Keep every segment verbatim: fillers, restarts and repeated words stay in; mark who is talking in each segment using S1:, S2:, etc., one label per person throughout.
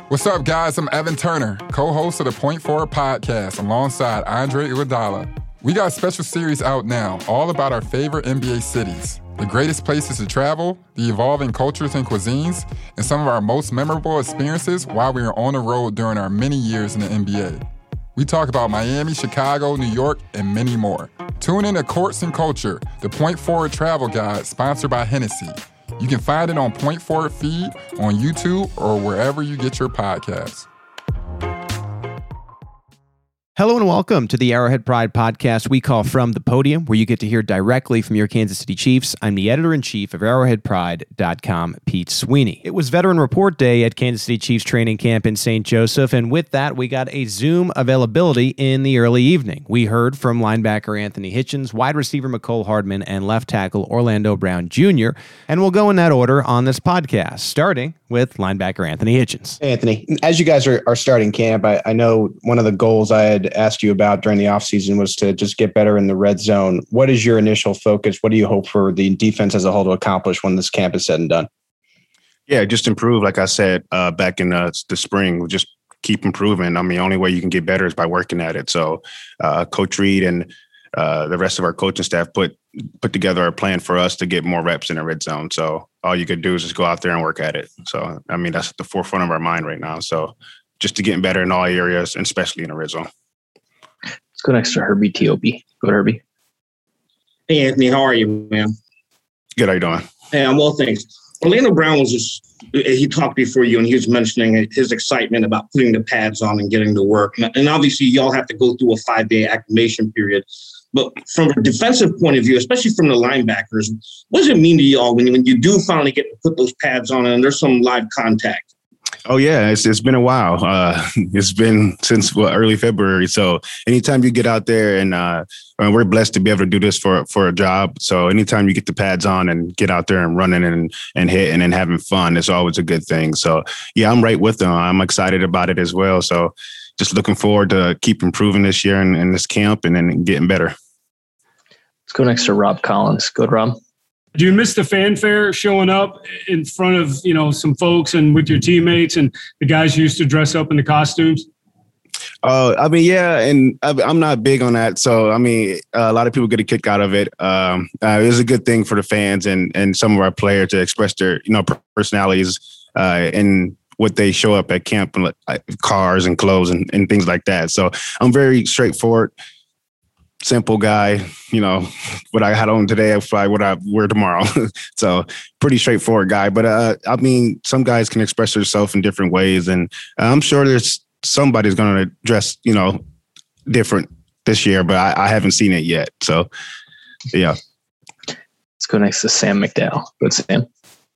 S1: What's up, guys? I'm Evan Turner, co-host of the Point Forward podcast alongside Andre Iguodala. We got a special series out now, all about our favorite N B A cities, the greatest places to travel, the evolving cultures and cuisines, and some of our most memorable experiences while we were on the road during our many years in the N B A. We talk about Miami, Chicago, New York, and many more. Tune in to Courts and Culture, the Point Forward travel guide sponsored by Hennessy. You can find it on Point Forward feed, on YouTube, or wherever you get your podcasts.
S2: Hello and welcome to the Arrowhead Pride podcast we call From the Podium, where you get to hear directly from your Kansas City Chiefs. I'm the editor-in-chief of arrowhead pride dot com, Pete Sweeney. It was Veteran Report Day at Kansas City Chiefs training camp in Saint Joseph, and with that, we got a Zoom availability in the early evening. We heard from linebacker Anthony Hitchens, wide receiver Mecole Hardman, and left tackle Orlando Brown Junior, and we'll go in that order on this podcast, starting with linebacker Anthony Hitchens.
S3: Hey, Anthony, as you guys are, are starting camp, I, I know one of the goals I had asked you about during the offseason was to just get better in the red zone. What is your initial focus? What do you hope for the defense as a whole to accomplish when this camp is said and done?
S4: Yeah, just improve. Like I said, uh, back in uh, the spring, just keep improving. I mean, the only way you can get better is by working at it. So uh, Coach Reed and uh, the rest of our coaching staff put put together a plan for us to get more reps in the red zone. So all you could do is just go out there and work at it. So, I mean, that's at the forefront of our mind right now. So just to getting better in all areas, and especially in the red zone.
S5: Let's go next to Herbie T O B. Go to Herbie.
S6: Hey, Anthony, how are you, man?
S4: Good. How you doing?
S6: Hey, I'm well, thanks. Orlando Brown was just, he talked before you, and he was mentioning his excitement about putting the pads on and getting to work. And obviously, y'all have to go through a five-day acclimation period. But from a defensive point of view, especially from the linebackers, what does it mean to y'all when you, when you do finally get to put those pads on and there's some live contact?
S4: Oh, yeah, it's it's been a while. Uh, it's been since well, early February. So anytime you get out there and uh, we're blessed to be able to do this for, for a job. So anytime you get the pads on and get out there and running and, and hitting and having fun, it's always a good thing. So, yeah, I'm right with them. I'm excited about it as well. So just looking forward to keep improving this year in, in this camp and then getting better.
S5: Let's go next to Rob Collins. Go to Rob.
S7: Do you miss the fanfare showing up in front of, you know, some folks and with your teammates and the guys who used to dress up in the costumes?
S4: Oh, uh, I mean, yeah, and I'm not big on that. So, I mean, a lot of people get a kick out of it. Um, uh, it's a good thing for the fans and and some of our players to express their, you know, personalities uh, and what they show up at camp, like cars and clothes and, and things like that. So I'm very straightforward. Simple guy, you know, what I had on today, I what I wear tomorrow. So pretty straightforward guy. But uh, I mean, some guys can express themselves in different ways. And I'm sure there's somebody's going to dress, you know, different this year, but I, I haven't seen it yet. So, yeah.
S5: Let's go next to Sam McDowell. Go to Sam.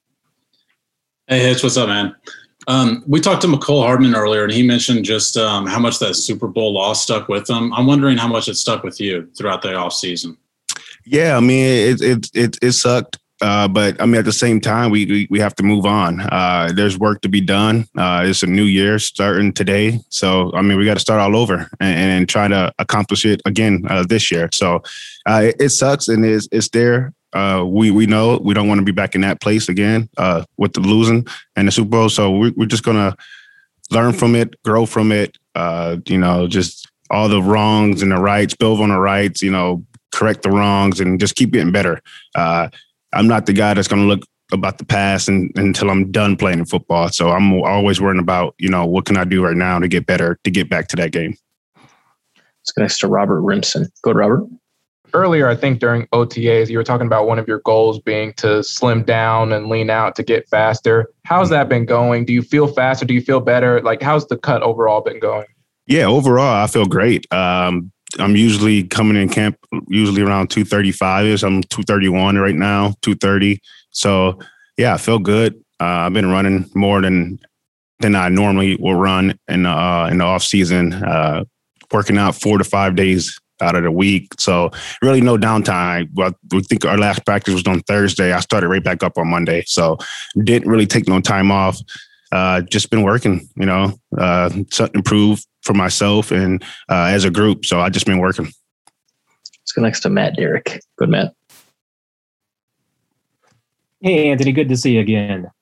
S8: Hey, Hitch, what's up, man? Um, we talked to Mecole Hardman earlier, and he mentioned just um, how much that Super Bowl loss stuck with him. I'm wondering how much it stuck with you throughout the offseason.
S4: Yeah, I mean, it it it, it sucked, uh, but I mean, at the same time, we we, we have to move on. Uh, there's work to be done. Uh, it's a new year starting today, so I mean, we got to start all over and, and try to accomplish it again uh, this year. So uh, it, it sucks, and it's it's there. Uh, we we know we don't want to be back in that place again uh, with the losing and the Super Bowl. So we're, we're just going to learn from it, grow from it, uh, you know, just all the wrongs and the rights, build on the rights, you know, correct the wrongs and just keep getting better. Uh, I'm not the guy that's going to look about the past and, until I'm done playing football. So I'm always worrying about, you know, what can I do right now to get better, to get back to that game.
S5: Let's go next to Robert Rimson. Go to Robert.
S9: Earlier, I think during O T As, you were talking about one of your goals being to slim down and lean out to get faster. How's that been going? Do you feel faster? Do you feel better? Like, how's the cut overall been going?
S4: Yeah, overall, I feel great. Um, I'm usually coming in camp usually around two thirty-five-ish. I'm two thirty-one right now, two thirty. So, yeah, I feel good. Uh, I've been running more than than I normally will run in, uh, in the off season, uh, working out four to five days out of the week. So really no downtime. Well, we think our last practice was on Thursday. I started right back up on Monday. So didn't really take no time off. Uh, just been working, you know, uh, to improve for myself and uh, as a group. So I just been working.
S5: Let's go next to Matt Derrick. Good, Matt.
S10: Hey, Anthony. Good to see you again.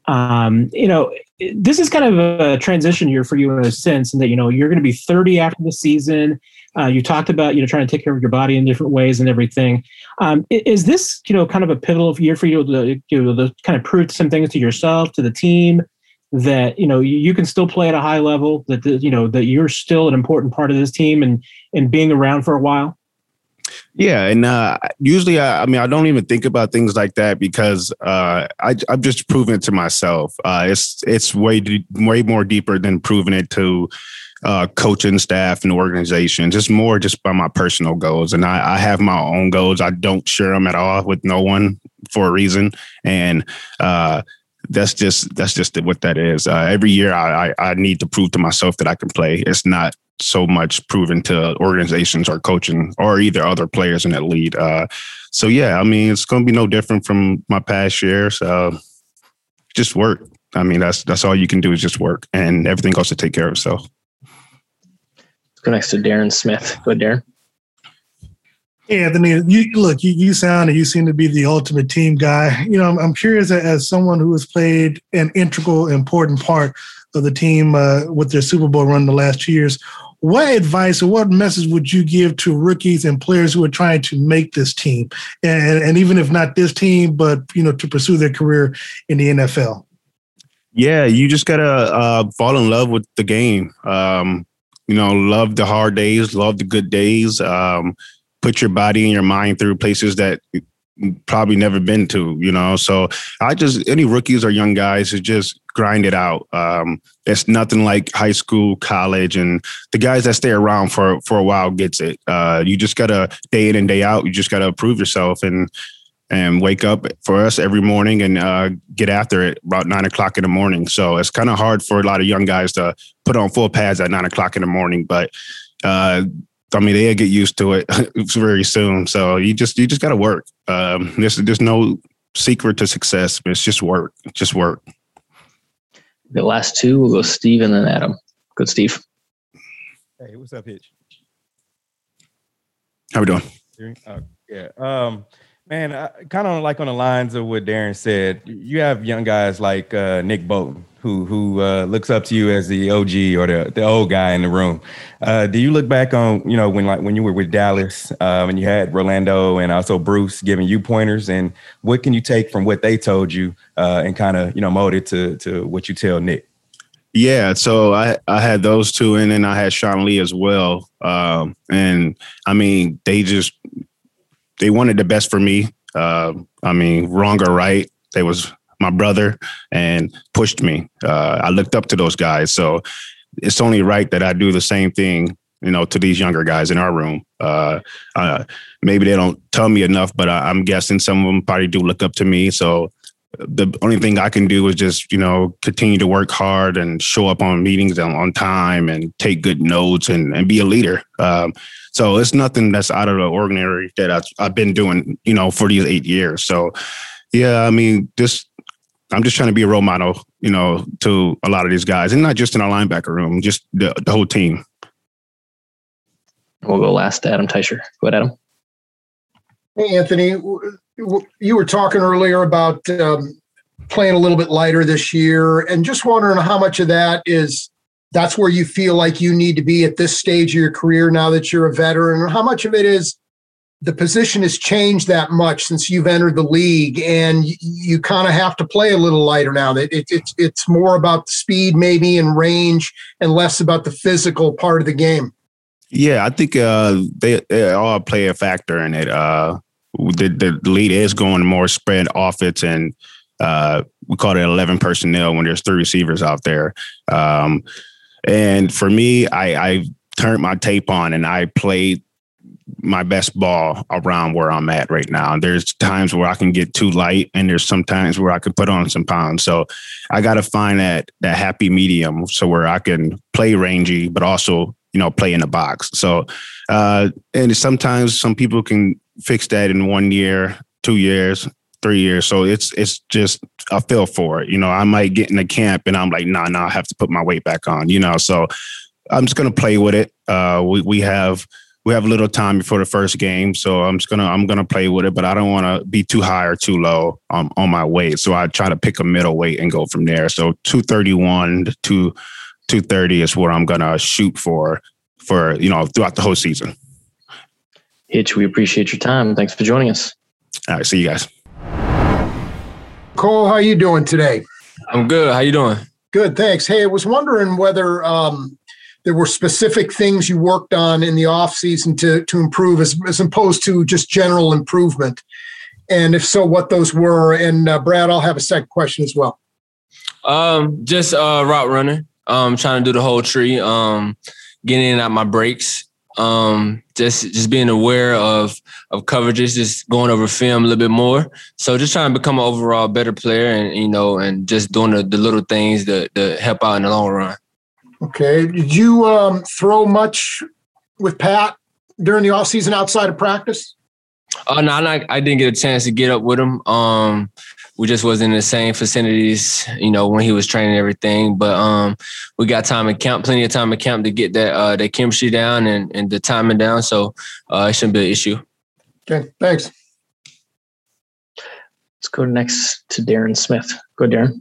S10: Um, you know, this is kind of a transition year for you in a sense, in that, you know, you're going to be thirty after the season. Uh, you talked about, you know, trying to take care of your body in different ways and everything. Um, is this, you know, kind of a pivotal year for you to, you know, to kind of prove some things to yourself, to the team, that, you know, you, you can still play at a high level, that, the, you know, that you're still an important part of this team and, and being around for a while?
S4: Yeah. And uh, usually, I, I mean, I don't even think about things like that because uh, I, I've just proven it to myself. Uh, it's it's way, way more deeper than proving it to uh, coaching staff and organizations. It's more just by my personal goals. And I, I have my own goals. I don't share them at all with no one for a reason. And uh, that's just that's just what that is. Uh, every year, I, I I need to prove to myself that I can play. It's not so much proven to organizations or coaching or either other players in that lead. Uh, so, yeah, I mean, it's going to be no different from my past years. Uh, just work. I mean, that's that's all you can do is just work, and everything else to take care of itself.
S5: Let's go next to Darren Smith. Go ahead, Darren.
S11: Hey, Anthony, you look, you, you sound and you seem to be the ultimate team guy. You know, I'm, I'm curious, as someone who has played an integral, important part of the team uh, with their Super Bowl run the last two years, what advice or what message would you give to rookies and players who are trying to make this team? And, and even if not this team, but, you know, to pursue their career in the N F L?
S4: Yeah, you just got to uh, fall in love with the game. Um, you know, love the hard days, love the good days. Um, put your body and your mind through places that you've probably never been to, you know. So I just, any rookies or young guys who just grind it out. Um, it's nothing like high school, college, and the guys that stay around for, for a while gets it. Uh, you just got to day in and day out. You just got to prove yourself and and wake up for us every morning and uh, get after it about nine o'clock in the morning. So it's kind of hard for a lot of young guys to put on full pads at nine o'clock in the morning, but uh, I mean, they'll get used to it very soon. So you just you just got to work. Um, there's there's no secret to success. It's just work. Just work.
S5: The last two, we'll go Steve and then Adam. Good, Steve.
S12: Hey, what's up, Hitch?
S4: How we doing?
S12: Uh, yeah. Um, man, kind of like on the lines of what Darren said, you have young guys like uh, Nick Bolton, who who uh, looks up to you as the O G or the, the old guy in the room. Uh, do you look back on, you know, when like when you were with Dallas um, and you had Rolando and also Bruce giving you pointers, and what can you take from what they told you uh, and kind of, you know, mold it to to what you tell Nick?
S4: Yeah, so I, I had those two, and then I had Sean Lee as well. Um, and I mean, they just they wanted the best for me. Uh, I mean, wrong or right, they was my brother and pushed me. Uh, I looked up to those guys. So it's only right that I do the same thing, you know, to these younger guys in our room. Uh, uh, maybe they don't tell me enough, but I, I'm guessing some of them probably do look up to me. So the only thing I can do is just, you know, continue to work hard and show up on meetings on, on time and take good notes and, and be a leader. Um, so it's nothing that's out of the ordinary that I've, I've been doing, you know, for these eight years. So, yeah, I mean, just I'm just trying to be a role model, you know, to a lot of these guys, and not just in our linebacker room, just the, the whole team.
S5: We'll go last to Adam Teicher. Go ahead, Adam.
S13: Hey, Anthony, you were talking earlier about um, playing a little bit lighter this year, and just wondering how much of that is that's where you feel like you need to be at this stage of your career now that you're a veteran, or how much of it is the position has changed that much since you've entered the league and you, you kind of have to play a little lighter now. That it, it's it's more about the speed maybe and range and less about the physical part of the game.
S4: Yeah, I think uh, they, they all play a factor in it. Uh, the, the lead is going more spread offense, and uh, we call it eleven personnel when there's three receivers out there. Um, and for me, I, I turned my tape on and I played my best ball around where I'm at right now. And there's times where I can get too light, and there's some times where I can put on some pounds. So I got to find that that happy medium, so where I can play rangy, but also, you know, play in the box. So, uh, and sometimes some people can fix that in one year, two years, three years. So it's it's just a feel for it. You know, I might get in the camp and I'm like, nah, nah, I have to put my weight back on. You know, so I'm just gonna play with it. Uh, we we have we have a little time before the first game, so I'm just gonna I'm gonna play with it, but I don't want to be too high or too low on, on my weight. So I try to pick a middle weight and go from there. So two thirty-one to two thirty is what I'm gonna shoot for for you know throughout the whole season.
S5: Hitch, we appreciate your time. Thanks for joining us.
S4: All right, see you guys.
S13: Cole, how you doing today?
S14: I'm good. How you doing?
S13: Good, thanks. Hey, I was wondering whether um, there were specific things you worked on in the off season to to improve, as, as opposed to just general improvement, and if so, what those were. And uh, Brad, I'll have a second question as well.
S14: Um, just uh, route running. Um, trying to do the whole tree. Um, getting in and out my breaks. Um, just just being aware of of coverages, just going over film a little bit more. So just trying to become an overall better player, and you know, and just doing the, the little things that, that help out in the long run.
S13: Okay. Did you um, throw much with Pat during the offseason outside of practice?
S14: Oh no, I, I didn't get a chance to get up with him. Um, we just wasn't in the same vicinities, you know, when he was training and everything. But um, we got time in camp, plenty of time in camp to get that uh, that chemistry down and, and the timing down. So uh, it shouldn't be an issue.
S13: Okay, thanks.
S5: Let's go next to Darren Smith. Go, Darren.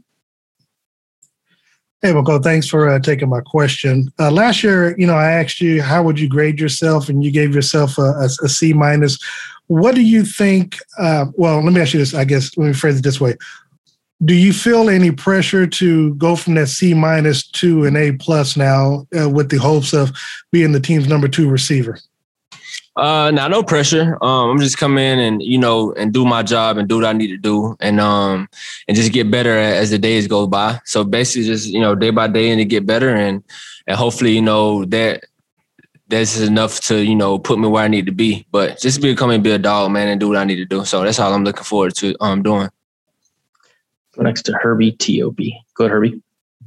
S11: Hey, Mako, thanks for uh, taking my question. Uh, last year, you know, I asked you, how would you grade yourself? And you gave yourself a, a, a C minus. What do you think? Uh, well, let me ask you this, I guess, let me phrase it this way. Do you feel any pressure to go from that C minus to an A plus now uh, with the hopes of being the team's number two receiver?
S14: Uh, nah, no pressure. Um, I'm just come in and, you know, and do my job and do what I need to do and, um, and just get better as the days go by. So basically just, you know, day by day and to get better and, and hopefully, you know, that that's enough to, you know, put me where I need to be, but just become and be a dog, man, and do what I need to do. So that's all I'm looking forward to um doing.
S5: Go next to Herbie T O B. Go ahead, Herbie.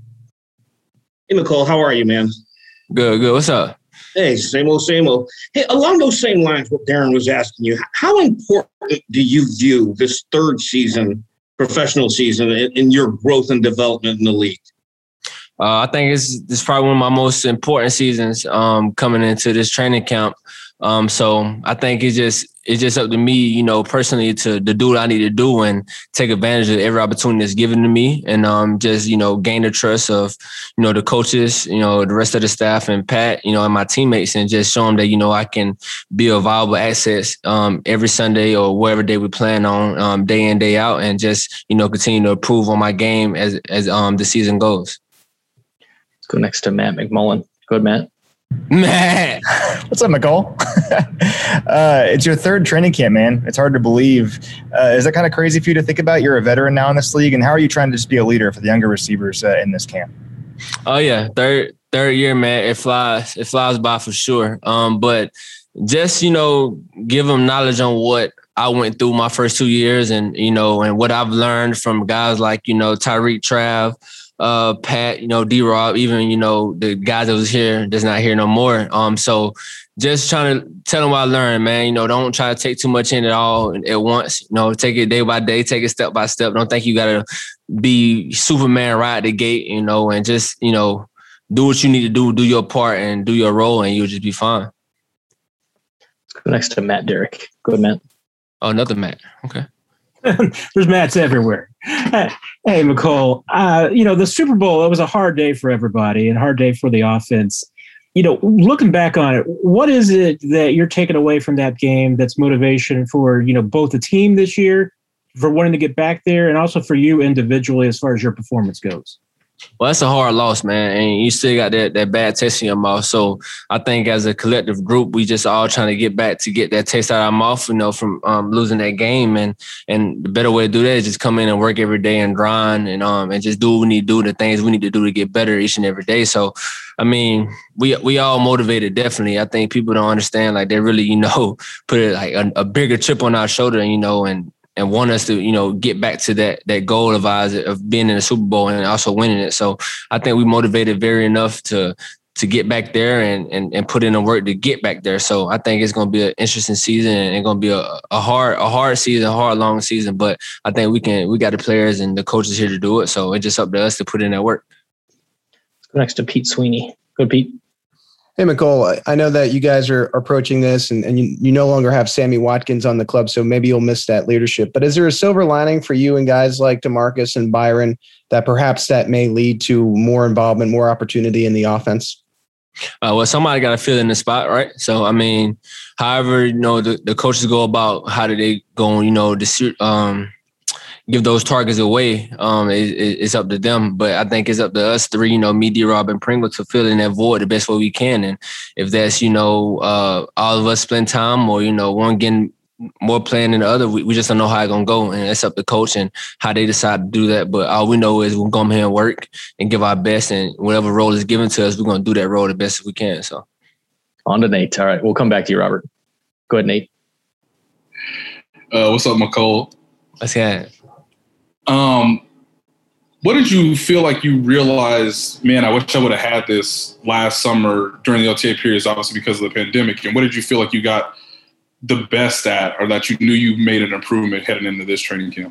S6: Hey, Nicole, how are you, man?
S14: Good, good. What's up?
S6: Hey, same old, same old. Hey, along those same lines, what Darren was asking you, how important do you view this third season, professional season, in, in your growth and development in the league?
S14: Uh, I think it's, it's probably one of my most important seasons um, coming into this training camp. Um, so I think it's just it's just up to me, you know, personally to, to do what I need to do and take advantage of every opportunity that's given to me and um, just, you know, gain the trust of, you know, the coaches, you know, the rest of the staff and Pat, you know, and my teammates and just show them that, you know, I can be a viable asset um, every Sunday or whatever day we plan on um, day in, day out and just, you know, continue to improve on my game as, as um, the season goes.
S5: Let's go next to Matt McMullen. Go ahead, Matt.
S14: Man,
S15: what's up, Nicole? uh, it's your third training camp, man. It's hard to believe. Uh, is that kind of crazy for you to think about? You're a veteran now in this league, and how are you trying to just be a leader for the younger receivers uh, in this camp?
S14: Oh yeah, third third year, man. It flies. It flies by for sure. Um, but just you know, give them knowledge on what I went through my first two years, and you know, and what I've learned from guys like you know Tyreek, Trav. Uh, Pat, you know, D-Rob, even, you know, the guys that was here, that's not here no more. Um, so just trying to tell them what I learned, man, you know, don't try to take too much in at all at once, you know, take it day by day, take it step by step. Don't think you got to be Superman right at the gate, you know, and just, you know, do what you need to do, do your part and do your role and you'll just be fine.
S5: Let's go next to Matt Derrick. Go ahead, Matt.
S14: Oh, another Matt. Okay.
S10: There's Matts everywhere. Hey, McCole, uh, you know, the Super Bowl, it was a hard day for everybody and a hard day for the offense. You know, looking back on it, what is it that you're taking away from that game that's motivation for, you know, both the team this year for wanting to get back there and also for you individually as far as your performance goes?
S14: Well, that's a hard loss, man. And you still got that that bad taste in your mouth. So I think as a collective group, we just all trying to get back to get that taste out of our mouth, you know, from um, losing that game. And and the better way to do that is just come in and work every day and grind and um and just do what we need to do, the things we need to do to get better each and every day. So, I mean, we we all motivated, definitely. I think people don't understand, like they really, you know, put it like a, a bigger chip on our shoulder, you know, and and want us to, you know, get back to that that goal of ours of being in the Super Bowl and also winning it. So I think we motivated very enough to to get back there and and, and put in the work to get back there. So I think it's going to be an interesting season and it's going to be a, a hard a hard season, a hard long season. But I think we can we got the players and the coaches here to do it. So it's just up to us to put in that work.
S5: Let's go next to Pete Sweeney. Go, Pete.
S3: Hey, Mecole, I know that you guys are approaching this and, and you, you no longer have Sammy Watkins on the club, so maybe you'll miss that leadership. But is there a silver lining for you and guys like DeMarcus and Byron that perhaps that may lead to more involvement, more opportunity in the offense?
S14: Uh, well, somebody got to fill in the spot, right? So, I mean, however, you know, the, the coaches go about how do they go, you know, the, um, give those targets away, um, it, it, it's up to them. But I think it's up to us three, you know, me, D-Rob, and Pringle to fill in that void the best way we can. And if that's, you know, uh, all of us splitting time or, you know, one getting more playing than the other, we, we just don't know how it's going to go. And it's up to coach and how they decide to do that. But all we know is we'll come here and work and give our best. And whatever role is given to us, we're going to do that role the best we can. So
S5: on to Nate. All right, we'll come back to you, Robert. Go ahead, Nate.
S16: Uh, what's up, Mecole?
S14: Let's get it.
S16: Um, what did you feel like you realized, man, I wish I would have had this last summer during the O T A periods, obviously because of the pandemic. And what did you feel like you got the best at, or that you knew you made an improvement heading into this training camp?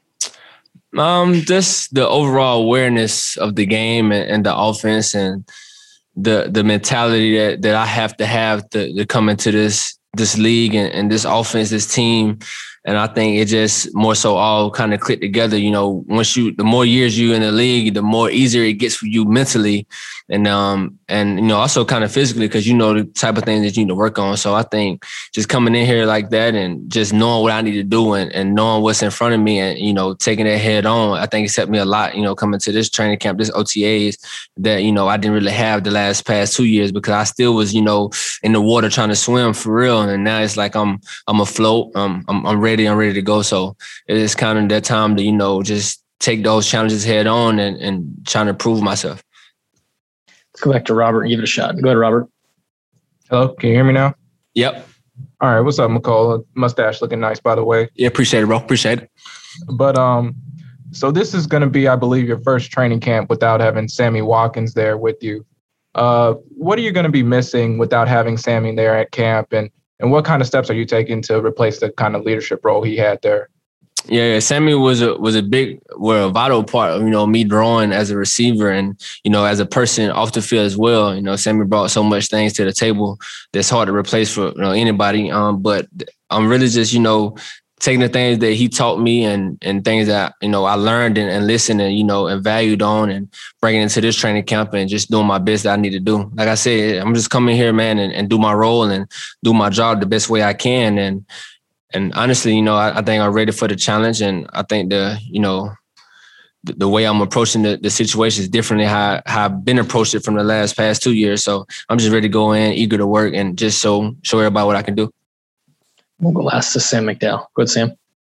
S14: Um, just the overall awareness of the game and, and the offense and the the mentality that, that I have to have to, to come into this this league and, and this offense, this team. And I think it just more so all kind of clicked together. You know, once you, the more years you in the league, the more easier it gets for you mentally and, um, and, you know, also kind of physically, because you know the type of things that you need to work on. So I think just coming in here like that and just knowing what I need to do and, and knowing what's in front of me and, you know, taking that head on, I think it set me a lot, you know, coming to this training camp, this O T As that, you know, I didn't really have the last past two years because I still was, you know, in the water trying to swim for real. And now it's like I'm, I'm afloat. Um, I'm, I'm ready. I'm ready to go. So it is kind of that time to, you know, just take those challenges head on and, and trying to prove myself.
S5: Let's go back to Robert and give it a shot. Go ahead, Robert.
S9: Hello, can you hear me now?
S14: Yep.
S9: All right, what's up, Mecole? Mustache looking nice, by the way.
S14: Yeah, appreciate it, bro. Appreciate it.
S9: But um, so this is going to be, I believe, your first training camp without having Sammy Watkins there with you. Uh, what are you going to be missing without having Sammy there at camp, and and what kind of steps are you taking to replace the kind of leadership role he had there?
S14: Yeah, Sammy was a was a big, well, a vital part of, you know, me growing as a receiver and, you know, as a person off the field as well. You know, Sammy brought so much things to the table that's hard to replace for, you know, anybody. Um, but I'm really just, you know, taking the things that he taught me and and things that, you know, I learned and, and listened and, you know, and valued on and bringing into this training camp and just doing my best that I need to do. Like I said, I'm just coming here, man, and, and do my role and do my job the best way I can. And And honestly, you know, I, I think I'm ready for the challenge. And I think the, you know, the, the way I'm approaching the, the situation is differently how, how I've been approached it from the last past two years. So I'm just ready to go in, eager to work and just show, show everybody what I can do.
S5: We'll go last to Sam McDowell. Go ahead, Sam.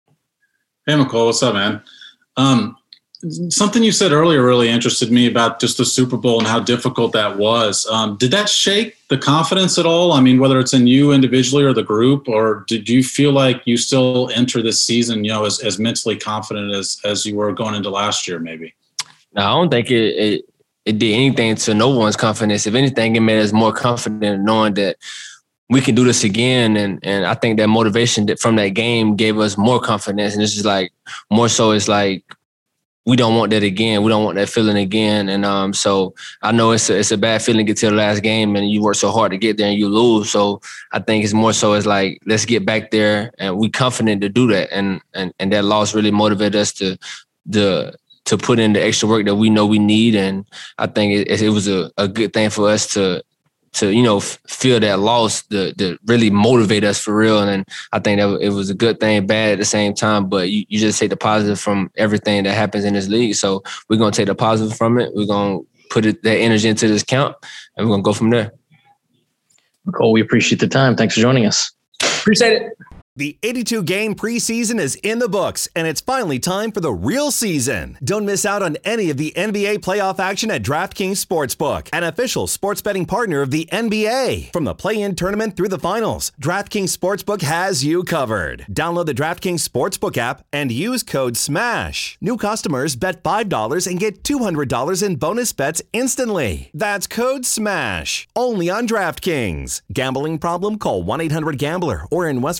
S8: Hey, Mecole, what's up, man? Um, something you said earlier really interested me about just the Super Bowl and how difficult that was. Um, did that shake the confidence at all? I mean, whether it's in you individually or the group, or did you feel like you still enter this season, you know, as, as mentally confident as, as you were going into last year, maybe?
S14: No, I don't think it, it, it did anything to no one's confidence. If anything, it made us more confident knowing that we can do this again. And and I think that motivation that from that game gave us more confidence. And it's just like, more so it's like, we don't want that again. We don't want that feeling again. And um, so I know it's a, it's a bad feeling to get to the last game and you work so hard to get there and you lose. So I think it's more so it's like, let's get back there and we confident to do that. And and and that loss really motivated us to the to put in the extra work that we know we need. And I think it, it was a, a good thing for us to to, you know, f- feel that loss, to, to really motivate us for real. And then I think that it was a good thing, bad at the same time, but you, you just take the positive from everything that happens in this league. So we're going to take the positive from it. We're going to put it, that energy into this count, and we're going to go from there.
S5: Mecole, we appreciate the time. Thanks for joining us.
S14: Appreciate it.
S17: The eighty-two game preseason is in the books, and it's finally time for the real season. Don't miss out on any of the N B A playoff action at DraftKings Sportsbook, an official sports betting partner of the N B A. From the play-in tournament through the finals, DraftKings Sportsbook has you covered. Download the DraftKings Sportsbook app and use code SMASH. New customers bet five dollars and get two hundred dollars in bonus bets instantly. That's code SMASH. Only on DraftKings. Gambling problem? Call one eight hundred gambler or in West Virginia,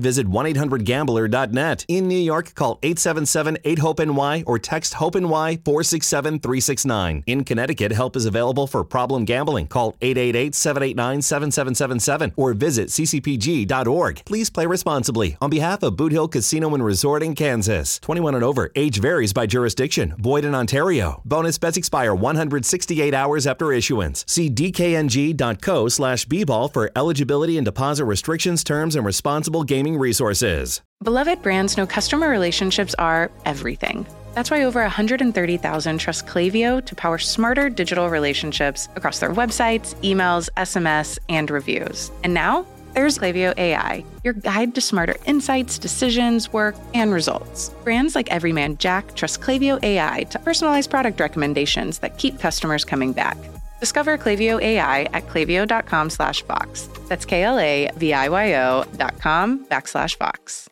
S17: visit one eight hundred gambler dot net. In New York, call eight seven seven eight hope N Y or text HOPE-NY four six seven three six nine. In Connecticut, help is available for problem gambling. Call eight eight eight seven eight nine seven seven seven seven or visit c c p g dot org. Please play responsibly. On behalf of Boot Hill Casino and Resort in Kansas. twenty-one and over. Age varies by jurisdiction. Void in Ontario. Bonus bets expire one hundred sixty-eight hours after issuance. See d k n g dot co slash b ball for eligibility and deposit restrictions, terms, and responsible gaming resources.
S18: Beloved brands know customer relationships are everything. That's why over one hundred thirty thousand trust Klaviyo to power smarter digital relationships across their websites, emails, S M S, and reviews. And now, there's Klaviyo A I, your guide to smarter insights, decisions, work, and results. Brands like Everyman Jack trust Klaviyo A I to personalize product recommendations that keep customers coming back. Discover Klaviyo A I at klaviyo dot com slash Vox. That's K L A V I Y O dot com backslash Vox.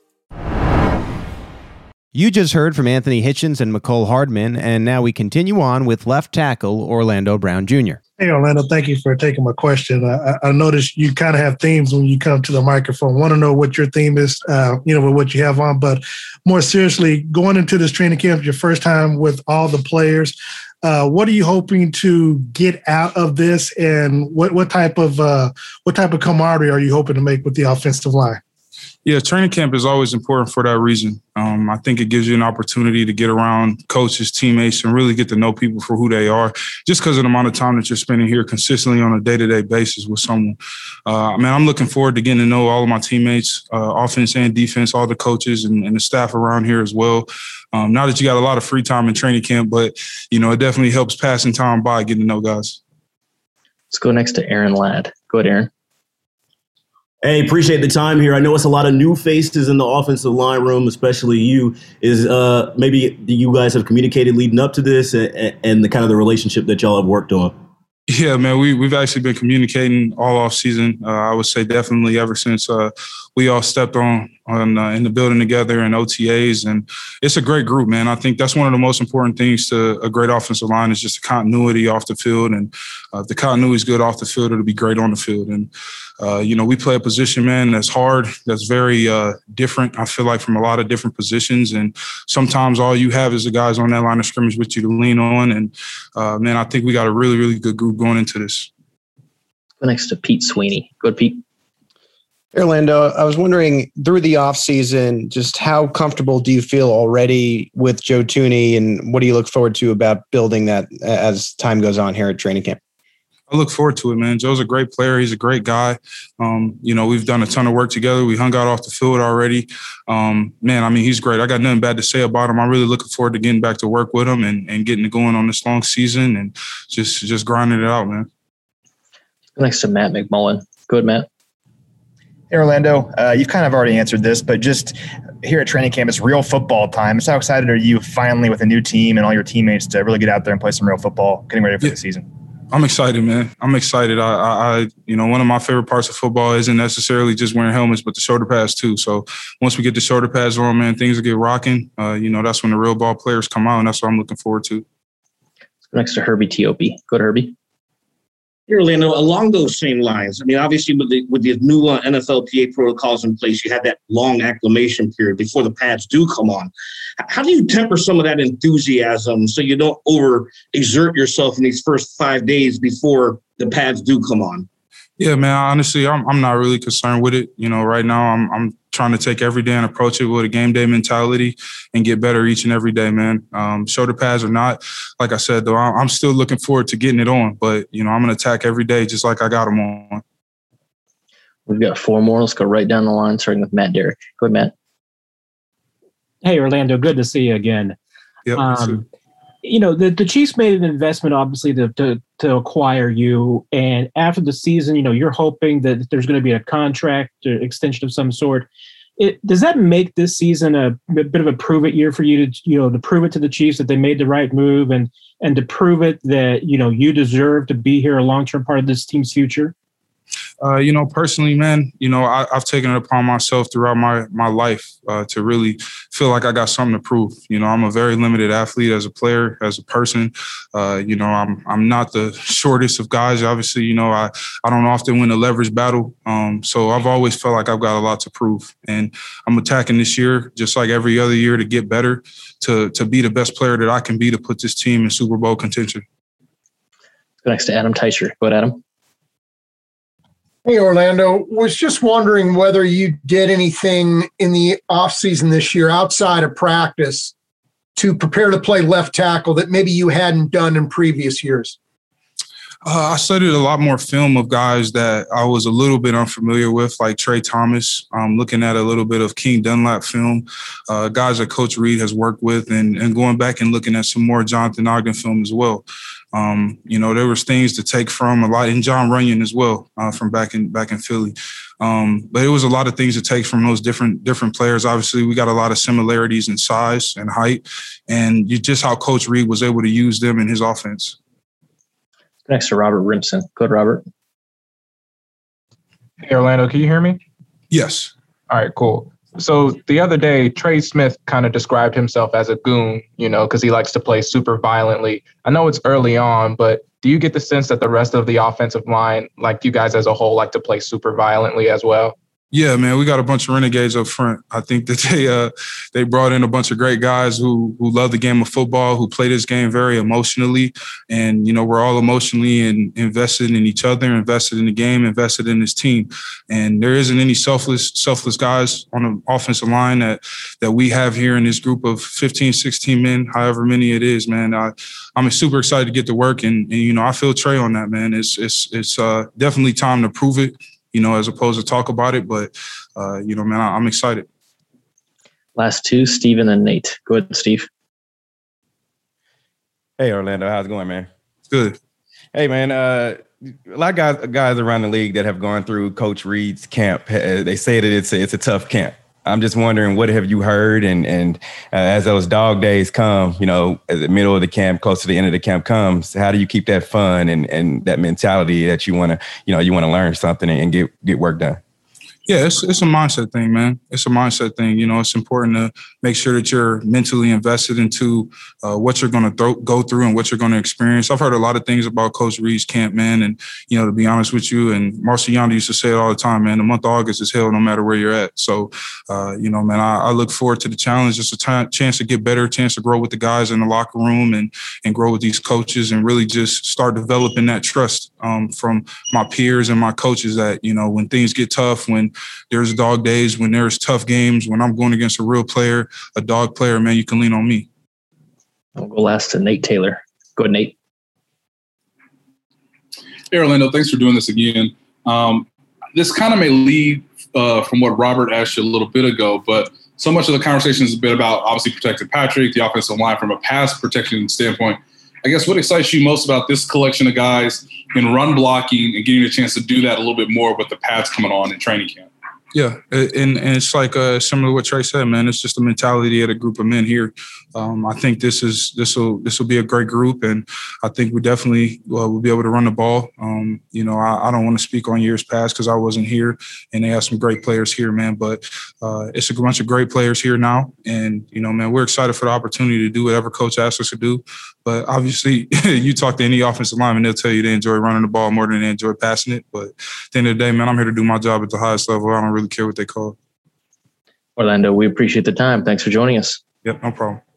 S2: You just heard from Anthony Hitchens and Mecole Hardman, and now we continue on with left tackle Orlando Brown Junior
S11: Hey, Orlando, thank you for taking my question. I, I noticed you kind of have themes when you come to the microphone. Want to know what your theme is, uh, you know, with what you have on. But more seriously, going into this training camp, your first time with all the players, uh, what are you hoping to get out of this, and what what type of uh, what type of camaraderie are you hoping to make with the offensive line?
S19: Yeah, training camp is always important for that reason. Um, I think it gives you an opportunity to get around coaches, teammates, and really get to know people for who they are, just because of the amount of time that you're spending here consistently on a day-to-day basis with someone. Uh, I mean, I'm looking forward to getting to know all of my teammates, uh, offense and defense, all the coaches and, and the staff around here as well. Um, now that you got a lot of free time in training camp, but, you know, it definitely helps passing time by getting to know guys.
S5: Let's go next to Aaron Ladd. Go ahead, Aaron.
S20: Hey, appreciate the time here. I know it's a lot of new faces in the offensive line room, especially you. Is uh, maybe you guys have communicated leading up to this and, and the kind of the relationship that y'all have worked on?
S19: Yeah, man, we, we've actually been communicating all off season. Uh, I would say definitely ever since uh, we all stepped on on uh, in the building together in O T As. And it's a great group, man. I think that's one of the most important things to a great offensive line is just the continuity off the field. And uh, if the continuity is good off the field, it'll be great on the field. And, uh, you know, we play a position, man, that's hard, that's very uh, different, I feel like, from a lot of different positions. And sometimes all you have is the guys on that line of scrimmage with you to lean on. And, uh, man, I think we got a really, really good group going into this.
S5: Go next to Pete Sweeney. Go ahead, Pete.
S3: Orlando, I was wondering through the offseason, just how comfortable do you feel already with Joe Thuney, and what do you look forward to about building that as time goes on here at training camp?
S19: I look forward to it, man. Joe's a great player. He's a great guy. Um, you know, we've done a ton of work together. We hung out off the field already. Um, man, I mean, he's great. I got nothing bad to say about him. I'm really looking forward to getting back to work with him and, and getting it going on this long season and just, just grinding it out, man.
S5: Next to Matt McMullen. Go ahead, Matt.
S15: Hey, Orlando, uh, you've kind of already answered this, but just here at training camp, it's real football time. So how excited are you finally with a new team and all your teammates to really get out there and play some real football, getting ready for yeah. the season? I'm excited, man. I'm excited. I, I, I, you know, one of my favorite parts of football isn't necessarily just wearing helmets, but the shoulder pads too. So once we get the shoulder pads on, man, things will get rocking. Uh, you know, that's when the real ball players come out, and that's what I'm looking forward to.
S5: Next to Herbie Teope. Go to Herbie.
S6: Here, Orlando, along those same lines, I mean, obviously with the with the new uh, N F L P A protocols in place, you had that long acclimation period before the pads do come on. How do you temper some of that enthusiasm so you don't overexert yourself in these first five days before the pads do come on?
S19: Yeah, man, honestly, I'm I'm not really concerned with it. You know, right now I'm I'm trying to take every day and approach it with a game day mentality and get better each and every day, man. Um, shoulder pads or not, like I said, though, I'm still looking forward to getting it on. But, you know, I'm going to attack every day just like I got them on.
S5: We've got four more. Let's go right down the line, starting with Matt Derrick. Go ahead, Matt.
S10: Hey, Orlando, good to see you again.
S19: Yep,
S10: um, you know, the, the Chiefs made an investment, obviously, to, to to acquire you. And after the season, you know, you're hoping that there's going to be a contract or extension of some sort. It, does that make this season a, a bit of a prove it year for you to, you know, to prove it to the Chiefs that they made the right move and and to prove it that, you know, you deserve to be here a long-term part of this team's future?
S19: Uh, you know, personally, man, you know, I, I've taken it upon myself throughout my my life uh, to really feel like I got something to prove. You know, I'm a very limited athlete as a player, as a person. Uh, you know, I'm I'm not the shortest of guys. Obviously, you know, I, I don't often win a leverage battle. Um, so I've always felt like I've got a lot to prove. And I'm attacking this year, just like every other year, to get better, to to be the best player that I can be to put this team in Super Bowl contention.
S5: Go next to Adam Teicher. Go ahead, Adam.
S13: Hey, Orlando. Was just wondering whether you did anything in the offseason this year outside of practice to prepare to play left tackle that maybe you hadn't done in previous years.
S19: Uh, I studied a lot more film of guys that I was a little bit unfamiliar with, like Trey Thomas, um, looking at a little bit of King Dunlap film, uh, guys that Coach Reed has worked with, and, and going back and looking at some more Jonathan Ogden film as well. Um, you know, there was things to take from a lot, and John Runyon as well, uh, from back in back in Philly. Um, but it was a lot of things to take from those different different players. Obviously, we got a lot of similarities in size and height, and you, just how Coach Reed was able to use them in his offense.
S5: Next to Robert Rimson. Go ahead, Robert.
S9: Hey, Orlando, can you hear me?
S19: Yes.
S9: All right, cool. So the other day, Trey Smith kind of described himself as a goon, you know, because he likes to play super violently. I know it's early on, but do you get the sense that the rest of the offensive line, like you guys as a whole, like to play super violently as well?
S19: Yeah, man, we got a bunch of renegades up front. I think that they uh, they brought in a bunch of great guys who who love the game of football, who play this game very emotionally. And, you know, we're all emotionally and invested in each other, invested in the game, invested in this team. And there isn't any selfless selfless guys on the offensive line that that we have here in this group of fifteen, sixteen men, however many it is, man. I, I'm super excited to get to work. And, and, you know, I feel Trey on that, man. It's, it's, it's uh, definitely time to prove it, you know, as opposed to talk about it. But, uh, you know, man, I, I'm excited.
S5: Last two, Steve and then Nate. Go ahead, Steve.
S12: Hey, Orlando. How's it going, man?
S19: Good.
S12: Hey, man. Uh, a lot of guys, guys around the league that have gone through Coach Reed's camp, uh, they say that it's a, it's a tough camp. I'm just wondering, what have you heard? And and uh, as those dog days come, you know, at the middle of the camp, close to the end of the camp comes, how do you keep that fun and, and that mentality that you want to, you know, you want to learn something and get get work done?
S19: Yeah, it's it's a mindset thing, man. It's a mindset thing. You know, it's important to make sure that you're mentally invested into uh, what you're going to th- go through and what you're going to experience. I've heard a lot of things about Coach Reed's camp, man. And, you know, to be honest with you, and Marcel Yanda used to say it all the time, man, the month of August is hell no matter where you're at. So, uh, you know, man, I, I look forward to the challenge. It's a t- chance to get better, a chance to grow with the guys in the locker room and, and grow with these coaches and really just start developing that trust um, from my peers and my coaches that, you know, when things get tough, when there's dog days, when there's tough games, when I'm going against a real player, a dog player, man, you can lean on me.
S5: I'll go last to Nate Taylor. Go ahead, Nate.
S16: Hey, Orlando, thanks for doing this again. Um, this kind of may lead uh, from what Robert asked you a little bit ago, but so much of the conversation has been about obviously protecting Patrick, the offensive line from a pass protection standpoint. I guess what excites you most about this collection of guys in run blocking and getting a chance to do that a little bit more with the pads coming on in training camp?
S19: Yeah, and, and it's like uh, similar to what Trey said, man. It's just a mentality of a group of men here. Um, I think this is this will this will be a great group, and I think we definitely uh, will be able to run the ball. Um, you know, I, I don't want to speak on years past because I wasn't here, and they have some great players here, man. But uh, it's a bunch of great players here now, and you know, man, we're excited for the opportunity to do whatever coach asks us to do. But obviously, you talk to any offensive lineman, they'll tell you they enjoy running the ball more than they enjoy passing it. But at the end of the day, man, I'm here to do my job at the highest level. I don't really care what they call.
S5: Orlando, we appreciate the time. Thanks for joining us.
S19: Yep, no problem.